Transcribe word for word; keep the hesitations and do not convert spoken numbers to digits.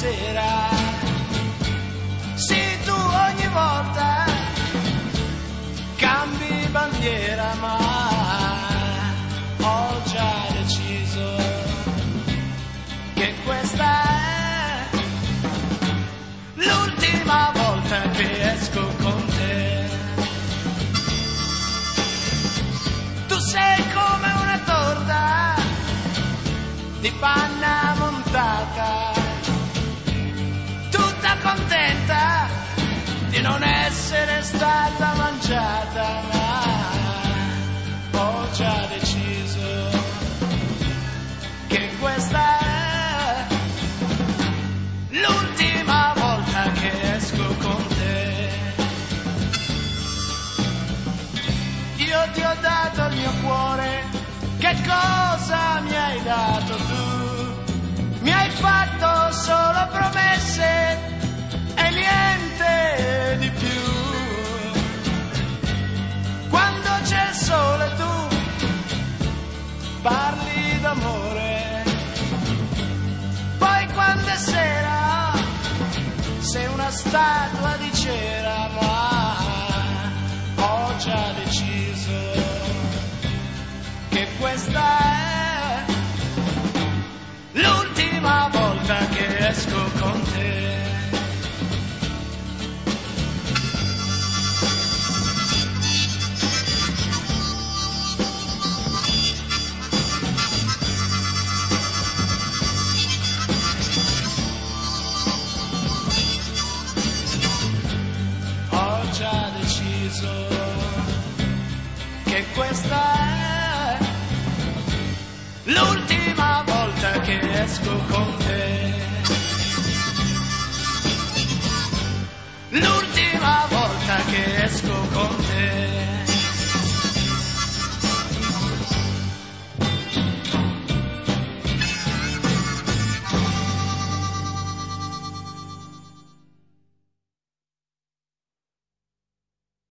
sera. Sì, tu ogni volta cambi bandiera, ma ho già deciso che questa è l'ultima volta che esco con te. Tu sei come una torta di panna montata, tutta contenta di non essere stata mangiata, ma ho già deciso che questa è l'ultima volta che esco con te. Io ti ho dato il mio cuore, che cosa mi hai dato tu? Mi hai fatto solo promesse e niente di più. Quando c'è il sole tu parli d'amore, poi quando è sera sei una statua di cera, ma ho già deciso che questa è l'ultima volta che esco con te. Ho già deciso che questa è l'ultima volta che esco con